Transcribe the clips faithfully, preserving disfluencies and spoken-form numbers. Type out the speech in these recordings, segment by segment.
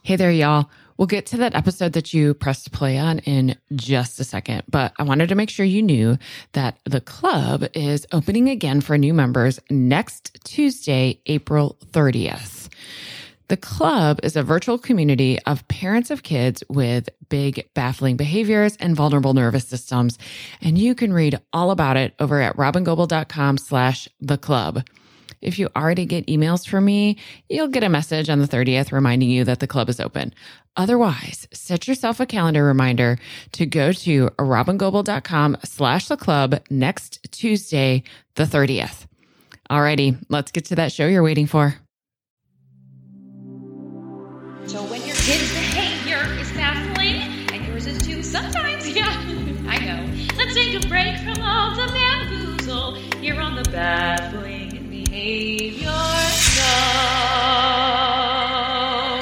Hey there, y'all. We'll get to that episode that you pressed play on in just a second, but I wanted to make sure you knew that the club is opening again for new members next Tuesday, April thirtieth. The club is a virtual community of parents of kids with big, baffling behaviors and vulnerable nervous systems, and you can read all about it over at robingoble.com slash the club. If you already get emails from me, you'll get a message on the thirtieth reminding you that the club is open. Otherwise, set yourself a calendar reminder to go to robingoble.com slash the club next Tuesday, the thirtieth. Alrighty, let's get to that show you're waiting for. So when your kid's behavior is baffling, and yours is too sometimes, yeah, I know. Let's take a break from all the bamboozle here on the Baffling Behavior Show.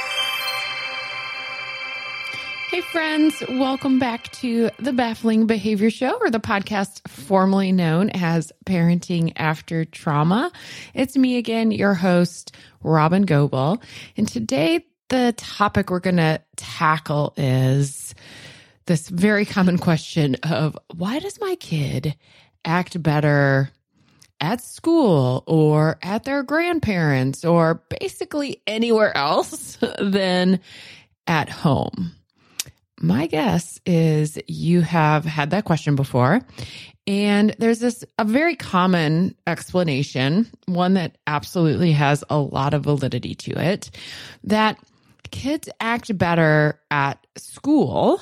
Hey friends, welcome back to the Baffling Behavior Show, or the podcast formerly known as Parenting After Trauma. It's me again, your host, Robin Goble. And today the topic we're going to tackle is this very common question of, why does my kid act better at school or at their grandparents or basically anywhere else than at home? My guess is you have had that question before, and there's this a very common explanation, one that absolutely has a lot of validity to it, that kids act better at school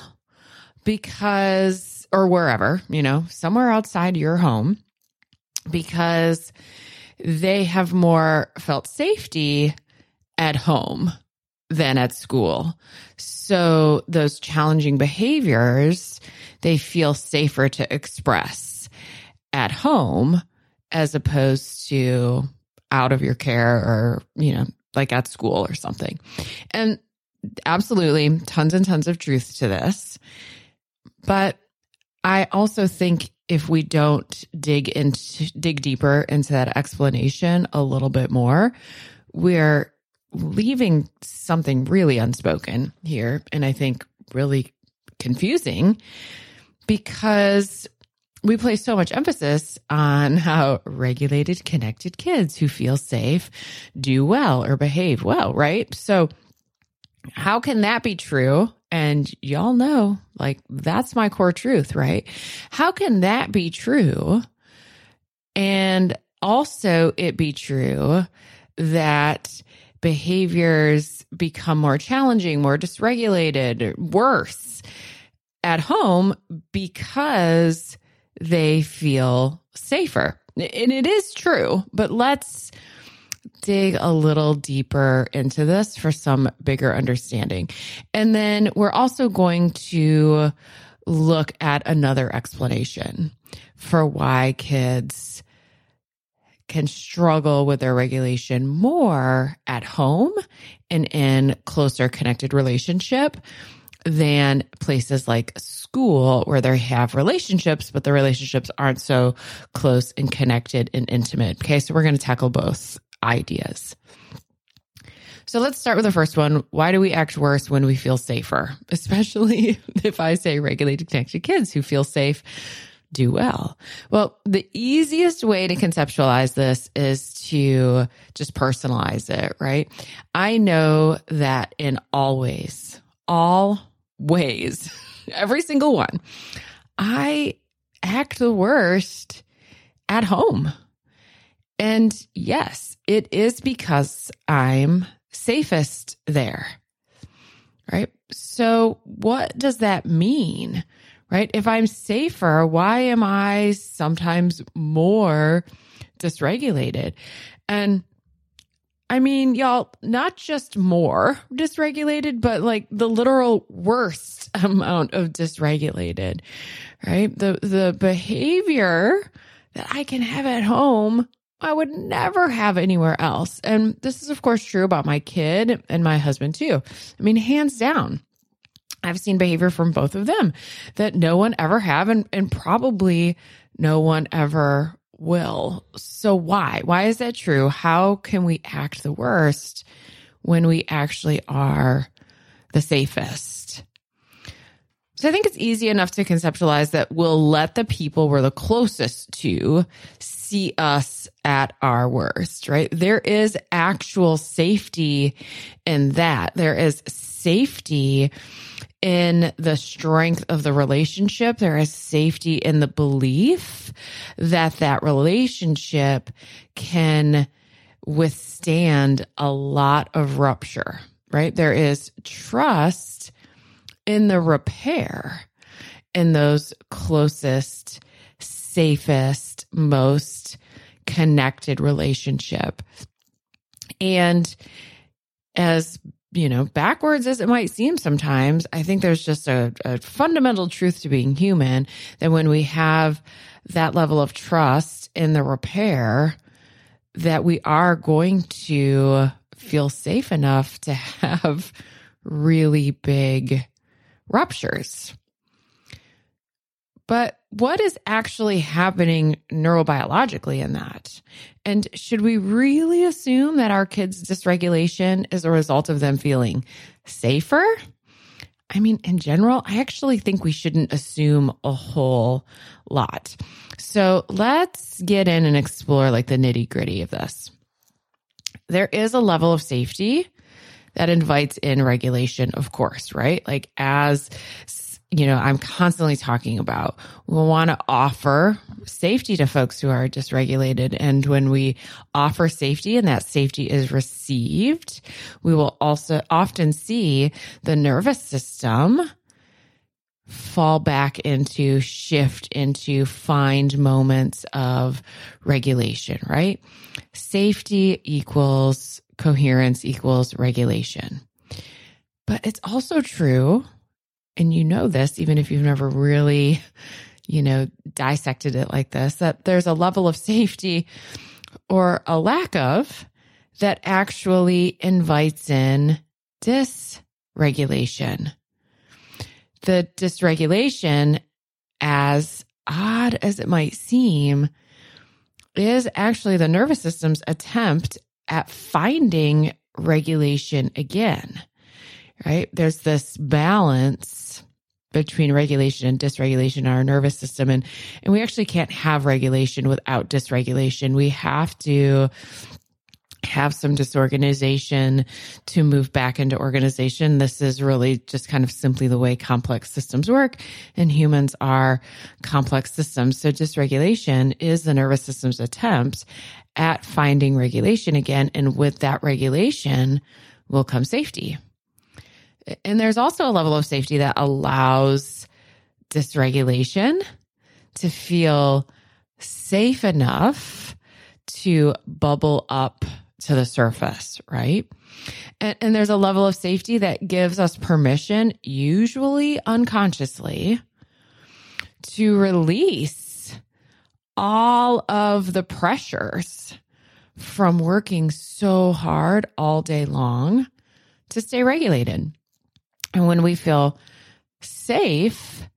because, or wherever, you know, somewhere outside your home, because they have more felt safety at home than at school. So those challenging behaviors, they feel safer to express at home as opposed to out of your care or, you know, like at school or something. And absolutely tons and tons of truth to this. But I also think if we don't dig into, dig deeper into that explanation a little bit more, we're leaving something really unspoken here, and I think really confusing, because we place so much emphasis on how regulated, connected kids who feel safe do well or behave well, right? So how can that be true? And y'all know, like, that's my core truth, right? How can that be true? And also it be true that behaviors become more challenging, more dysregulated, worse at home because they feel safer. And it is true, but let's dig a little deeper into this for some bigger understanding. And then we're also going to look at another explanation for why kids can struggle with their regulation more at home and in closer connected relationship than places like school, where they have relationships, but the relationships aren't so close and connected and intimate. Okay, so we're going to tackle both ideas. So let's start with the first one. Why do we act worse when we feel safer? Especially if I say regulated, connected kids who feel safe do well. Well, the easiest way to conceptualize this is to just personalize it, right? I know that in all ways, all ways, every single one, I act the worst at home. And yes, it is because I'm safest there, right? So what does that mean? Right? If I'm safer, why am I sometimes more dysregulated? And I mean, y'all, not just more dysregulated, but like the literal worst amount of dysregulated, right? The, the behavior that I can have at home, I would never have anywhere else. And this is, of course, true about my kid and my husband too. I mean, hands down. I've seen behavior from both of them that no one ever have, and, and probably no one ever will. So why? Why is that true? How can we act the worst when we actually are the safest. So I think it's easy enough to conceptualize that we'll let the people we're the closest to see us at our worst, right? There is actual safety in that. There is safety in the strength of the relationship. There is safety in the belief that that relationship can withstand a lot of rupture, right? There is trust in the repair in those closest, safest, most connected relationship. And as, you know, backwards as it might seem sometimes, I think there's just a, a fundamental truth to being human that when we have that level of trust in the repair, that we are going to feel safe enough to have really big ruptures. But what is actually happening neurobiologically in that? And should we really assume that our kids' dysregulation is a result of them feeling safer? I mean, in general, I actually think we shouldn't assume a whole lot. So let's get in and explore like the nitty gritty of this. There is a level of safety that invites in regulation, of course, right? Like as, you know, I'm constantly talking about, we want to offer safety to folks who are dysregulated. And when we offer safety and that safety is received, we will also often see the nervous system fall back into, shift into, find moments of regulation, right? Safety equals coherence equals regulation. But it's also true, and you know this, even if you've never really, you know, dissected it like this, that there's a level of safety or a lack of that actually invites in dysregulation. The dysregulation, as odd as it might seem, is actually the nervous system's attempt at finding regulation again, right? There's this balance between regulation and dysregulation in our nervous system. And, and we actually can't have regulation without dysregulation. We have to have some disorganization to move back into organization. This is really just kind of simply the way complex systems work, and humans are complex systems. So dysregulation is the nervous system's attempt at finding regulation again. And with that regulation will come safety. And there's also a level of safety that allows dysregulation to feel safe enough to bubble up to the surface, right? And, and there's a level of safety that gives us permission, usually unconsciously, to release all of the pressures from working so hard all day long to stay regulated. And when we feel safe,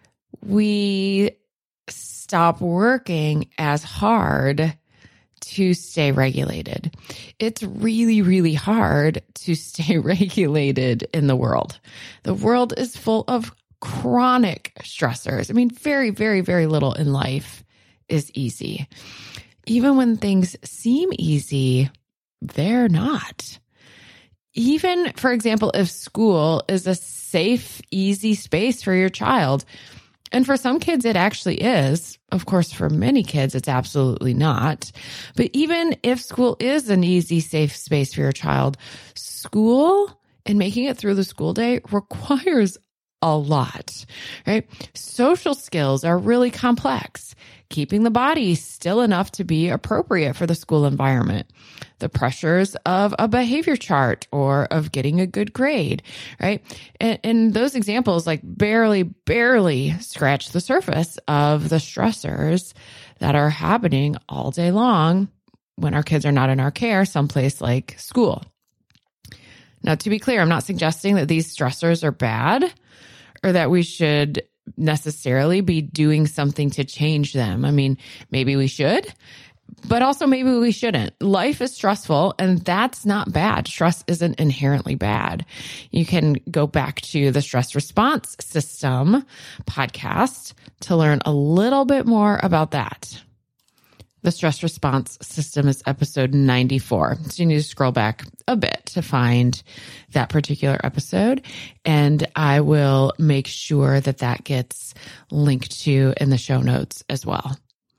we stop working as hard to stay regulated. It's really, really hard to stay regulated in the world. The world is full of chronic stressors. I mean, very, very, very little in life is easy. Even when things seem easy, they're not. Even, for example, if school is a safe, easy space for your child, and for some kids, it actually is. Of course, for many kids, it's absolutely not. But even if school is an easy, safe space for your child, school and making it through the school day requires a lot, right? Social skills are really complex. Keeping the body still enough to be appropriate for the school environment. The pressures of a behavior chart or of getting a good grade, right? And, and those examples like barely, barely scratch the surface of the stressors that are happening all day long when our kids are not in our care, someplace like school. Now, to be clear, I'm not suggesting that these stressors are bad or that we should necessarily be doing something to change them. I mean, maybe we should, but also maybe we shouldn't. Life is stressful, and that's not bad. Stress isn't inherently bad. You can go back to the Stress Response System podcast to learn a little bit more about that. The Stress Response System is episode ninety-four. So you need to scroll back a bit to find that particular episode. And I will make sure that that gets linked to in the show notes as well.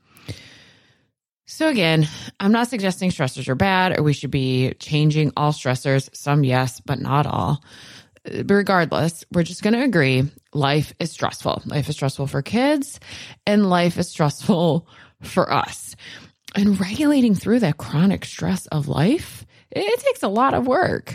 So again, I'm not suggesting stressors are bad or we should be changing all stressors. Some yes, but not all. But regardless, we're just going to agree life is stressful. Life is stressful for kids and life is stressful for us. And regulating through that chronic stress of life, it takes a lot of work.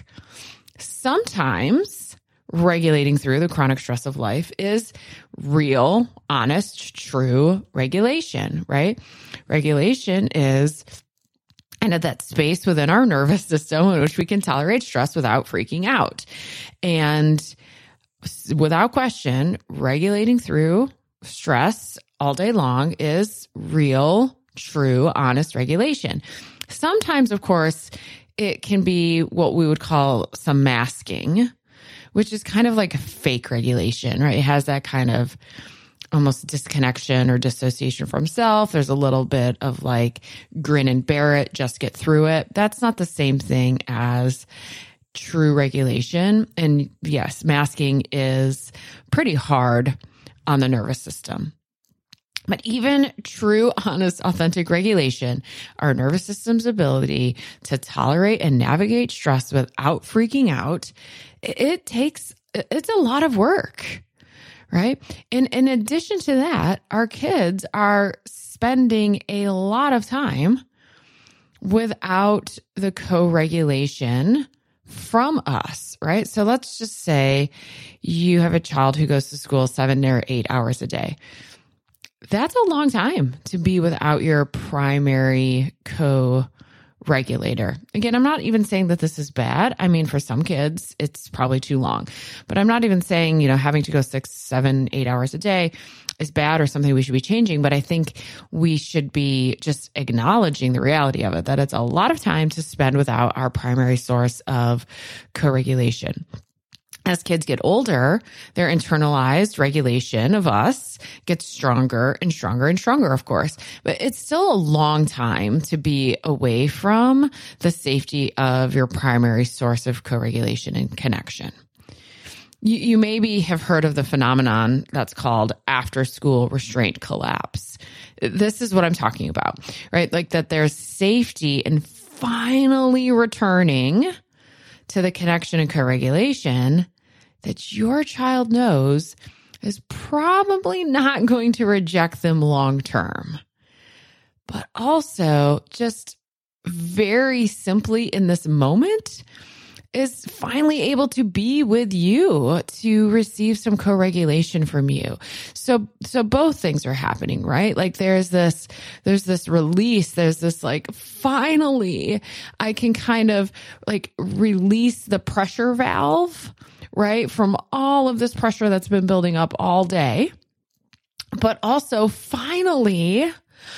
Sometimes regulating through the chronic stress of life is real, honest, true regulation, right? Regulation is kind of that space within our nervous system in which we can tolerate stress without freaking out. And without question, regulating through stress all day long is real, true, honest regulation. Sometimes, of course, it can be what we would call some masking, which is kind of like a fake regulation, right? It has that kind of almost disconnection or dissociation from self. There's a little bit of like grin and bear it, just get through it. That's not the same thing as true regulation. And yes, masking is pretty hard on the nervous system. But even true, honest, authentic regulation, our nervous system's ability to tolerate and navigate stress without freaking out, it takes, it's a lot of work, right? And in addition to that, our kids are spending a lot of time without the co-regulation from us, right? So let's just say you have a child who goes to school seven or eight hours a day. That's a long time to be without your primary co-regulator. Again, I'm not even saying that this is bad. I mean, for some kids, it's probably too long. But I'm not even saying, you know, having to go six, seven, eight hours a day is bad or something we should be changing. But I think we should be just acknowledging the reality of it, that it's a lot of time to spend without our primary source of co-regulation. As kids get older, their internalized regulation of us gets stronger and stronger and stronger, of course. But it's still a long time to be away from the safety of your primary source of co-regulation and connection. You, you maybe have heard of the phenomenon that's called after-school restraint collapse. This is what I'm talking about, right? Like that there's safety in finally returning to the connection and co-regulation that your child knows is probably not going to reject them long term. But also, just very simply in this moment, is finally able to be with you to receive some co-regulation from you. So, so both things are happening, right? Like there's this, there's this release, there's this like, finally I can kind of like release the pressure valve, right? From all of this pressure that's been building up all day. But also finally,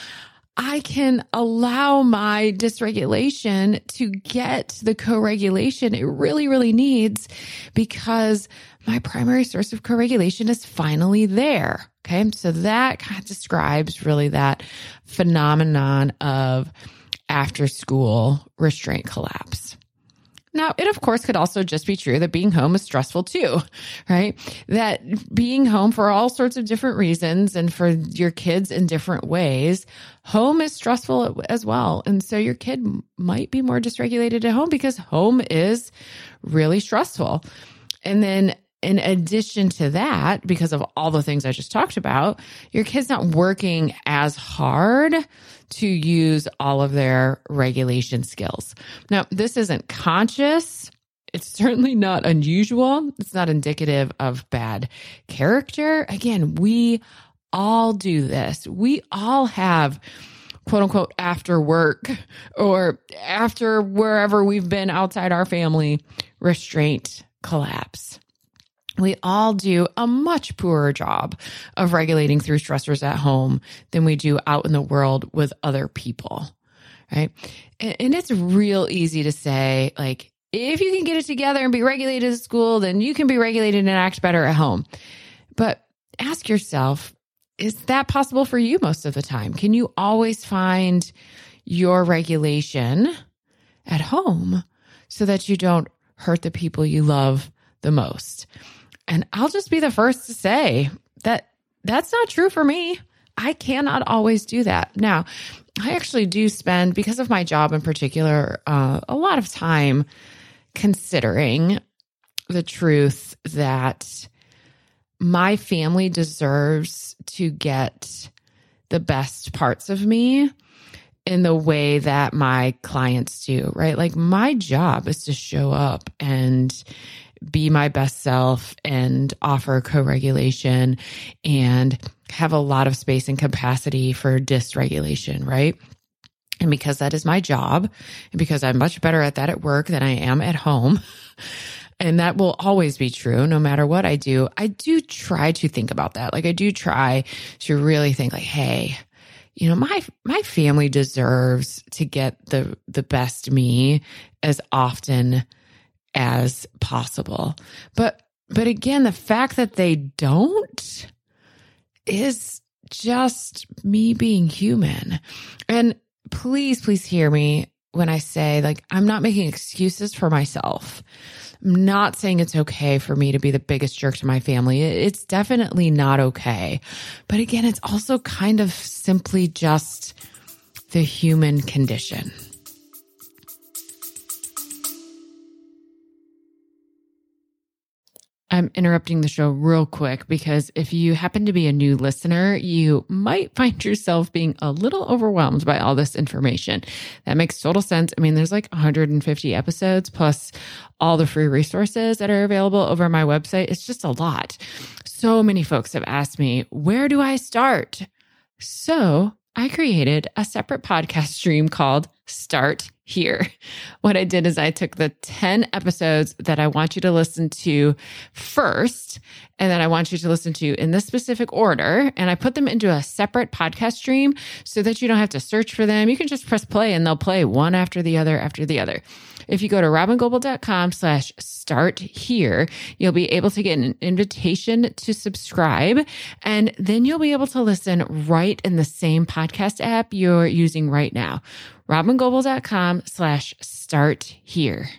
I can allow my dysregulation to get the co-regulation it really, really needs because my primary source of co-regulation is finally there. Okay. So that kind of describes really that phenomenon of after school restraint collapse. Now, it of course could also just be true that being home is stressful too, right? That being home for all sorts of different reasons and for your kids in different ways, home is stressful as well. And so your kid might be more dysregulated at home because home is really stressful. And then in addition to that, because of all the things I just talked about, your kid's not working as hard to use all of their regulation skills. Now, this isn't conscious. It's certainly not unusual. It's not indicative of bad character. Again, we all do this. We all have quote unquote after work or after wherever we've been outside our family restraint collapse. We all do a much poorer job of regulating through stressors at home than we do out in the world with other people. right? And it's real easy to say, like, if you can get it together and be regulated at school, then you can be regulated and act better at home. But ask yourself, is that possible for you most of the time? Can you always find your regulation at home so that you don't hurt the people you love the most? And I'll just be the first to say that that's not true for me. I cannot always do that. Now, I actually do spend, because of my job in particular, uh, a lot of time considering the truth that my family deserves to get the best parts of me in the way that my clients do, right? Like, my job is to show up and be my best self and offer co-regulation and have a lot of space and capacity for dysregulation, right? And because that is my job, and because I'm much better at that at work than I am at home, and that will always be true no matter what I do, I do try to think about that. Like, I do try to really think like, hey, you know, my my family deserves to get the the best me as often as possible. But but again, the fact that they don't is just me being human. And please, please hear me when I say, like, I'm not making excuses for myself. I'm not saying it's okay for me to be the biggest jerk to my family. It's definitely not okay. But again, it's also kind of simply just the human condition. I'm interrupting the show real quick because if you happen to be a new listener, you might find yourself being a little overwhelmed by all this information. That makes total sense. I mean, there's like one hundred fifty episodes plus all the free resources that are available over my website. It's just a lot. So many folks have asked me, where do I start? So I created a separate podcast stream called Start Here. What I did is I took the ten episodes that I want you to listen to first, and then I want you to listen to in this specific order, and I put them into a separate podcast stream so that you don't have to search for them. You can just press play and they'll play one after the other after the other. If you go to robingoble.com slash start here, you'll be able to get an invitation to subscribe, and then you'll be able to listen right in the same podcast app you're using right now. robingoble.com slash start here.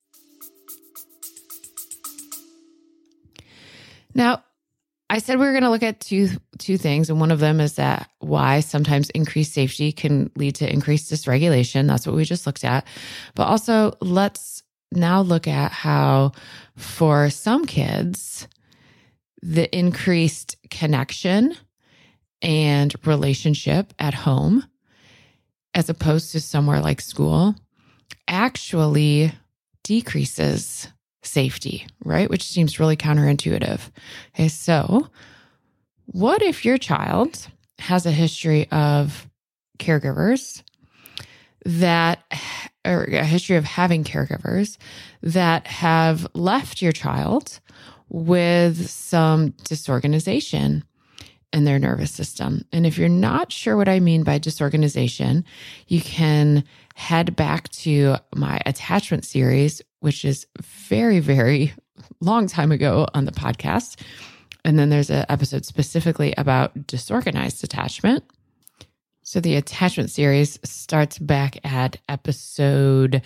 Now, I said we were going to look at two two things, and one of them is that why sometimes increased safety can lead to increased dysregulation. That's what we just looked at. But also, let's now look at how for some kids, the increased connection and relationship at home, as opposed to somewhere like school, actually decreases safety, right? Which seems really counterintuitive. Okay, so what if your child has a history of caregivers that, or a history of having caregivers that have left your child with some disorganization in their nervous system? And if you're not sure what I mean by disorganization, you can head back to my attachment series, which is very, very long time ago on the podcast. And then there's an episode specifically about disorganized attachment. So the attachment series starts back at episode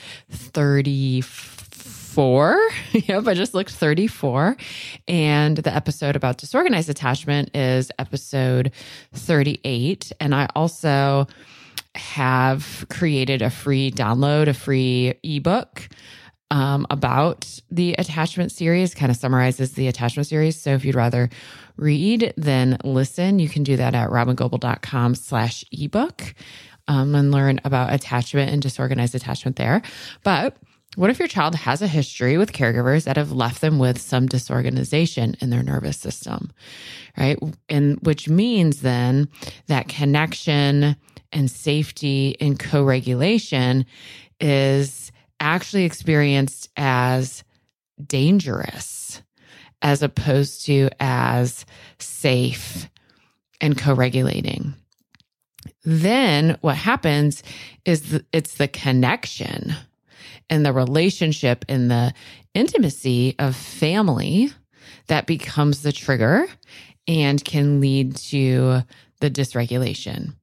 thirty-four. Yep, I just looked thirty-four. And the episode about disorganized attachment is episode thirty-eight. And I also have created a free download, a free ebook um, about the attachment series, kind of summarizes the attachment series. So if you'd rather read than listen, you can do that at robingoble.com slash ebook um, and learn about attachment and disorganized attachment there. But what if your child has a history with caregivers that have left them with some disorganization in their nervous system, right? And which means then that connection and safety and co-regulation is actually experienced as dangerous as opposed to as safe and co-regulating. then what happens is the, it's the connection and the relationship and the intimacy of family that becomes the trigger and can lead to the dysregulation.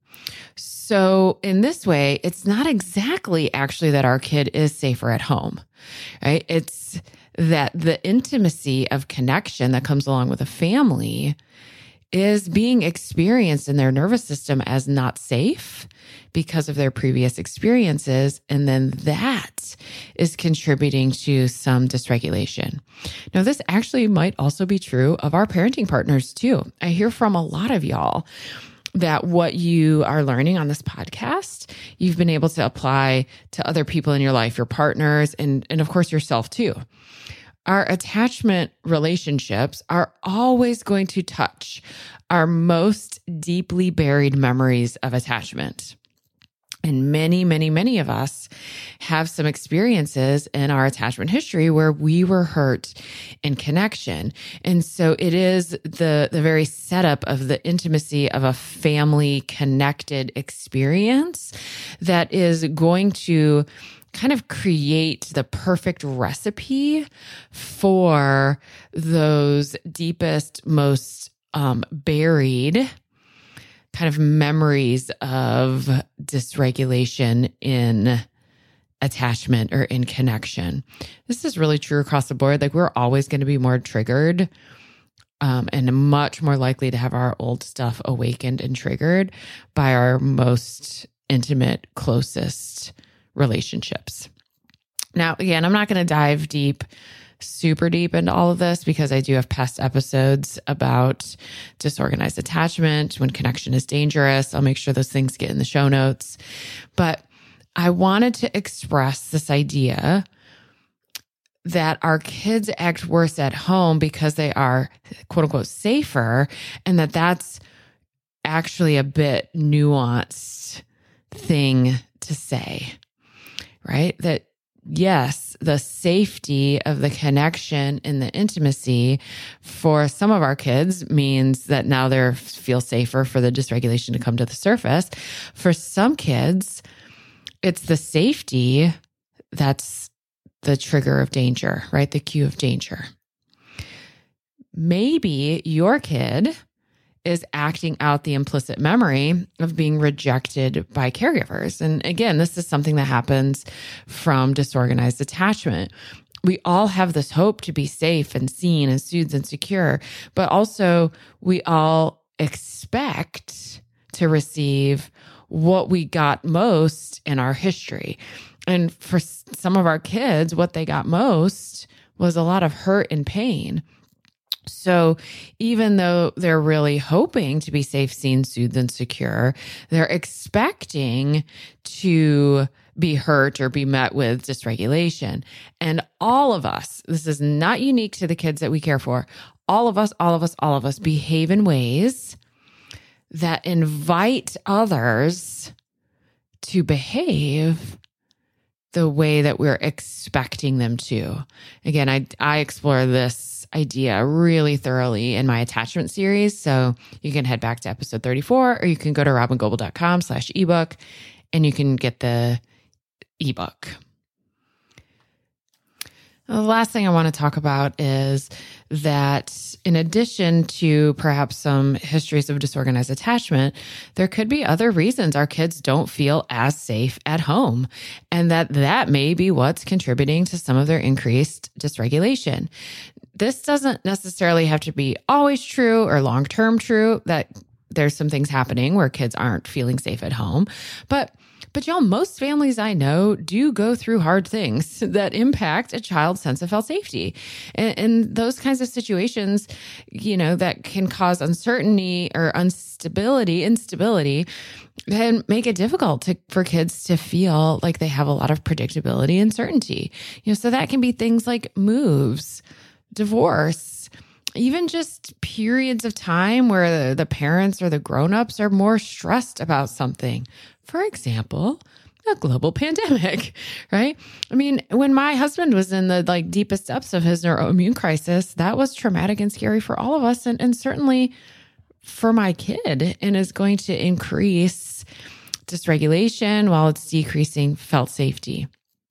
So in this way, it's not exactly actually that our kid is safer at home, right? It's that the intimacy of connection that comes along with a family is being experienced in their nervous system as not safe because of their previous experiences. And then that is contributing to some dysregulation. Now, this actually might also be true of our parenting partners too. I hear from a lot of y'all that what you are learning on this podcast, you've been able to apply to other people in your life, your partners, and, and of course yourself too. Our attachment relationships are always going to touch our most deeply buried memories of attachment. And many, many, many of us have some experiences in our attachment history where we were hurt in connection. And so it is the, the very setup of the intimacy of a family connected experience that is going to kind of create the perfect recipe for those deepest, most um, buried kind of memories of dysregulation in attachment or in connection. This is really true across the board. Like we're always going to be more triggered um, and much more likely to have our old stuff awakened and triggered by our most intimate, closest relationships. Now, again, I'm not going to dive deep super deep into all of this because I do have past episodes about disorganized attachment, when connection is dangerous. I'll make sure those things get in the show notes. But I wanted to express this idea that our kids act worse at home because they are quote unquote safer, and that that's actually a bit nuanced thing to say, right? That yes, the safety of the connection and the intimacy for some of our kids means that now they feel safer for the dysregulation to come to the surface. For some kids, it's the safety that's the trigger of danger, right? The cue of danger. Maybe your kid is acting out the implicit memory of being rejected by caregivers. And again, this is something that happens from disorganized attachment. We all have this hope to be safe and seen and soothed and secure, but also we all expect to receive what we got most in our history. And for some of our kids, what they got most was a lot of hurt and pain. So even though they're really hoping to be safe, seen, soothed, and secure, they're expecting to be hurt or be met with dysregulation. And all of us, this is not unique to the kids that we care for, all of us, all of us, all of us behave in ways that invite others to behave the way that we're expecting them to. Again, I, I explore this idea really thoroughly in my attachment series. So you can head back to episode thirty-four, or you can go to robingoble.com slash ebook and you can get the ebook. The last thing I want to talk about is that in addition to perhaps some histories of disorganized attachment, there could be other reasons our kids don't feel as safe at home, and that that may be what's contributing to some of their increased dysregulation. This doesn't necessarily have to be always true or long-term true, that there's some things happening where kids aren't feeling safe at home, but But y'all, most families I know do go through hard things that impact a child's sense of felt safety. And, and those kinds of situations, you know, that can cause uncertainty or instability, instability, can make it difficult to, for kids to feel like they have a lot of predictability and certainty. You know, so that can be things like moves, divorce, even just periods of time where the, the parents or the grownups are more stressed about something. For example, a global pandemic, right? I mean, when my husband was in the like deepest depths of his neuroimmune crisis, that was traumatic and scary for all of us, and, and certainly for my kid, and is going to increase dysregulation while it's decreasing felt safety.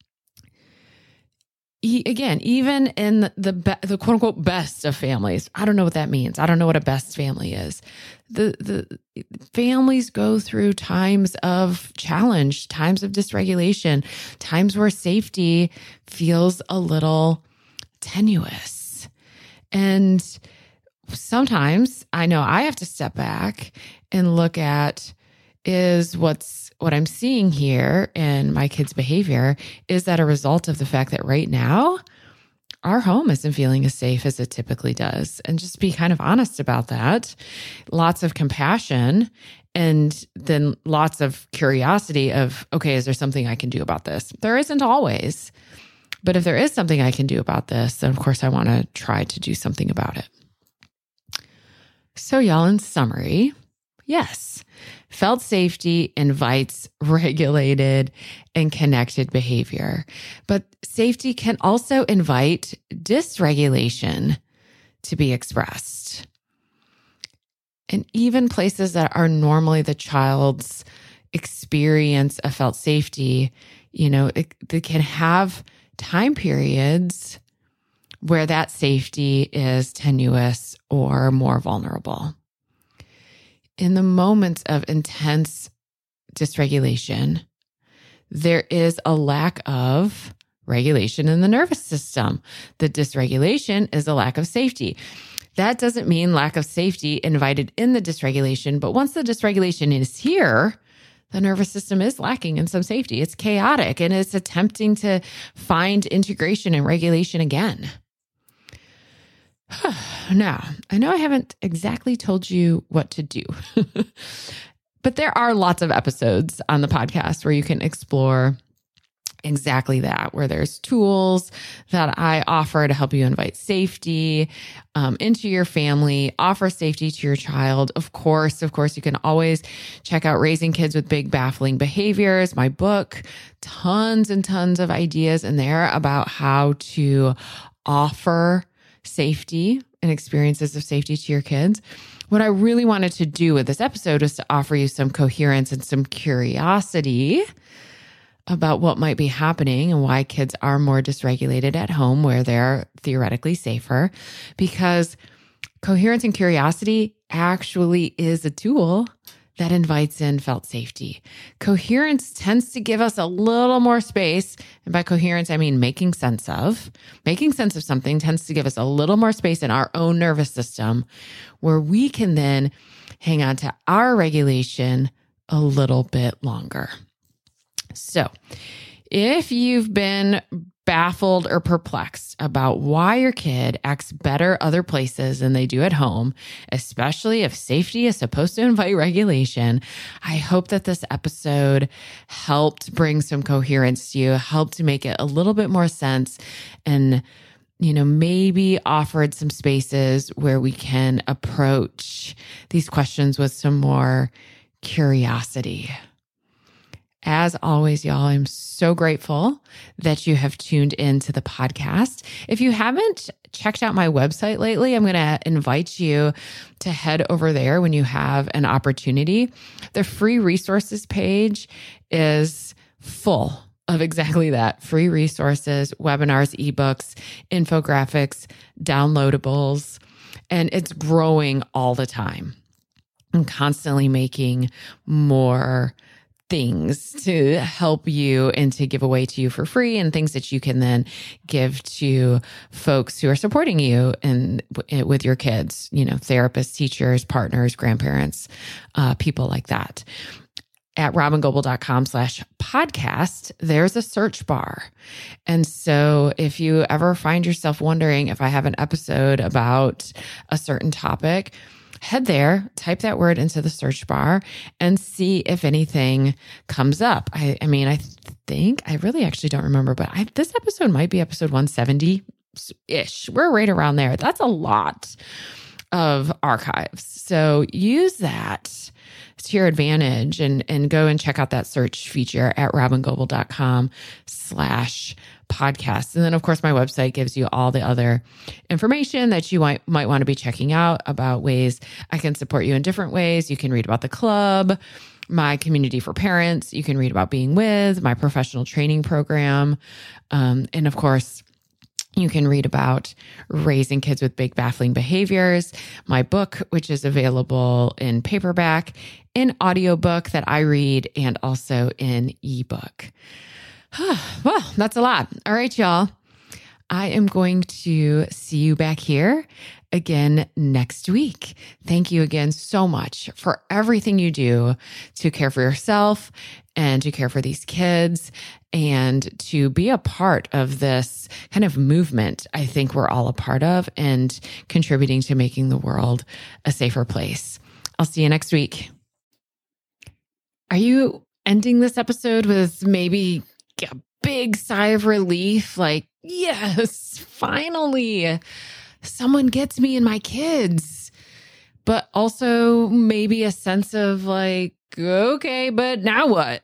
E- again, even in the, the, be- the quote unquote best of families, I don't know what that means. I don't know what a best family is. The, the families go through times of challenge, times of dysregulation, times where safety feels a little tenuous. And sometimes I know I have to step back and look at is what's what I'm seeing here in my kids' behavior, is that a result of the fact that right now our home isn't feeling as safe as it typically does? And just be kind of honest about that. Lots of compassion, and then lots of curiosity of, okay, is there something I can do about this? There isn't always, but if there is something I can do about this, then of course I want to try to do something about it. So y'all, in summary, yes, felt safety invites regulated and connected behavior, but safety can also invite dysregulation to be expressed. And even places that are normally the child's experience of felt safety, you know, it, they can have time periods where that safety is tenuous or more vulnerable. In the moments of intense dysregulation, there is a lack of regulation in the nervous system. The dysregulation is a lack of safety. That doesn't mean lack of safety invited in the dysregulation, but once the dysregulation is here, the nervous system is lacking in some safety. It's chaotic and it's attempting to find integration and regulation again. Now, I know I haven't exactly told you what to do, but there are lots of episodes on the podcast where you can explore exactly that, where there's tools that I offer to help you invite safety um, into your family, offer safety to your child. Of course, of course, you can always check out Raising Kids with Big Baffling Behaviors, my book, tons and tons of ideas in there about how to offer safety and experiences of safety to your kids. What I really wanted to do with this episode was to offer you some coherence and some curiosity about what might be happening and why kids are more dysregulated at home where they're theoretically safer, because coherence and curiosity actually is a tool that invites in felt safety. Coherence tends to give us a little more space. And by coherence, I mean making sense of. Making sense of something tends to give us a little more space in our own nervous system where we can then hang on to our regulation a little bit longer. So if you've been baffled or perplexed about why your kid acts better other places than they do at home, especially if safety is supposed to invite regulation, I hope that this episode helped bring some coherence to you, helped to make it a little bit more sense, and, you know, maybe offered some spaces where we can approach these questions with some more curiosity. As always, y'all, I'm so grateful that you have tuned into the podcast. If you haven't checked out my website lately, I'm going to invite you to head over there when you have an opportunity. The free resources page is full of exactly that: free resources, webinars, ebooks, infographics, downloadables, and it's growing all the time. I'm constantly making more things to help you and to give away to you for free, and things that you can then give to folks who are supporting you and with your kids, you know, therapists, teachers, partners, grandparents, uh, people like that. At robingoble.com slash podcast, there's a search bar. And so if you ever find yourself wondering if I have an episode about a certain topic, head there, type that word into the search bar, and see if anything comes up. I, I mean, I think, I really actually don't remember, but I, this episode might be episode one seventy-ish. We're right around there. That's a lot of archives. So use that to your advantage and, and go and check out that search feature at robingoble.com slash podcast. And then, of course, my website gives you all the other information that you might, might want to be checking out about ways I can support you in different ways. You can read about the club, my community for parents. You can read about Being With, my professional training program. Um, and of course, you can read about raising kids with big baffling behaviors, my book, which is available in paperback, in audiobook that I read, and also in ebook. Well, that's a lot. All right, y'all. I am going to see you back here again next week. Thank you again so much for everything you do to care for yourself and to care for these kids and to be a part of this kind of movement I think we're all a part of and contributing to making the world a safer place. I'll see you next week. Are you ending this episode with maybe a big sigh of relief? Like, yes, finally, someone gets me and my kids. But also maybe a sense of like, okay, but now what?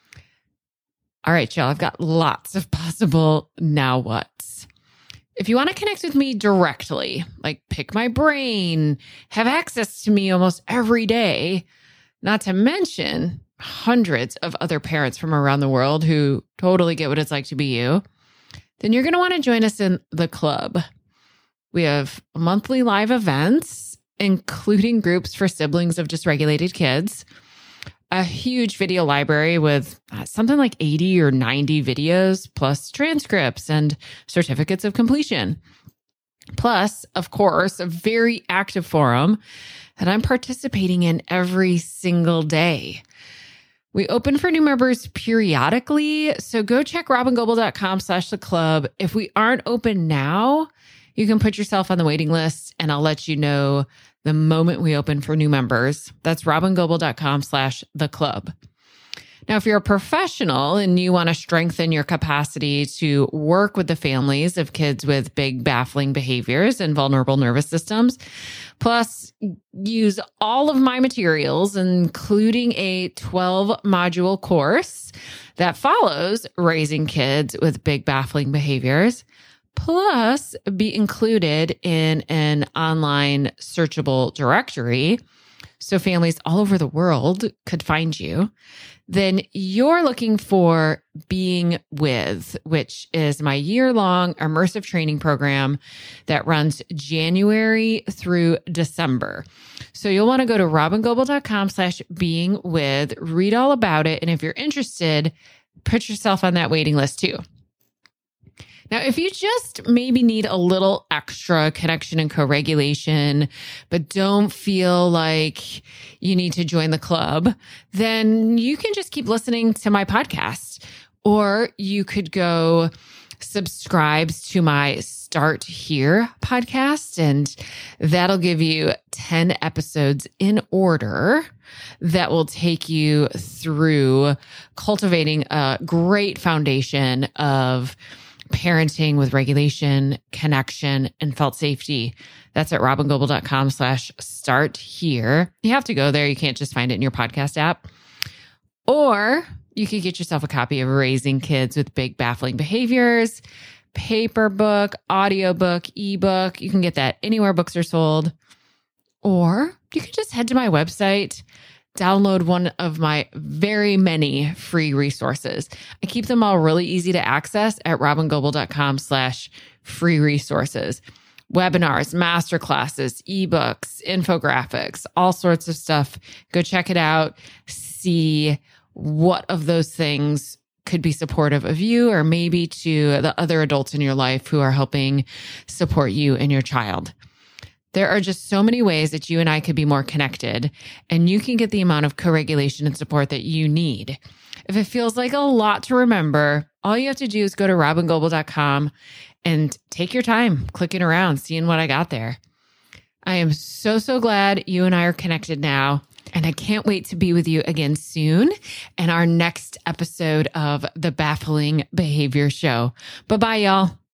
All right, y'all, I've got lots of possible now whats. If you want to connect with me directly, like pick my brain, have access to me almost every day, not to mention hundreds of other parents from around the world who totally get what it's like to be you, then you're going to want to join us in the club. We have monthly live events, including groups for siblings of dysregulated kids, a huge video library with something like eighty or ninety videos, plus transcripts and certificates of completion. Plus, of course, a very active forum that I'm participating in every single day. We open for new members periodically, so go check robingoble.com slash the club. If we aren't open now, you can put yourself on the waiting list and I'll let you know the moment we open for new members. That's robingoble.com slash the club. Now, if you're a professional and you want to strengthen your capacity to work with the families of kids with big baffling behaviors and vulnerable nervous systems, plus use all of my materials, including a twelve module course that follows raising kids with big baffling behaviors, plus be included in an online searchable directory so families all over the world could find you, then you're looking for Being With, which is my year-long immersive training program that runs January through December. So you'll want to go to robingoble.com slash being with, read all about it, and if you're interested, put yourself on that waiting list too. Now, if you just maybe need a little extra connection and co-regulation, but don't feel like you need to join the club, then you can just keep listening to my podcast. Or you could go subscribe to my Start Here podcast, and that'll give you ten episodes in order that will take you through cultivating a great foundation of parenting with regulation, connection, and felt safety. That's at robingoble.com slash start here. You have to go there. You can't just find it in your podcast app. Or you could get yourself a copy of Raising Kids with Big Baffling Behaviors, paper book, audiobook, ebook. You can get that anywhere books are sold. Or you can just head to my website, download one of my very many free resources. I keep them all really easy to access at robingoble.com slash free resources. Webinars, masterclasses, ebooks, infographics, all sorts of stuff. Go check it out. See what of those things could be supportive of you or maybe to the other adults in your life who are helping support you and your child. There are just so many ways that you and I could be more connected, and you can get the amount of co-regulation and support that you need. If it feels like a lot to remember, all you have to do is go to robingoble dot com and take your time clicking around, seeing what I got there. I am so, so glad you and I are connected now, and I can't wait to be with you again soon in our next episode of the Baffling Behavior Show. Bye-bye, y'all.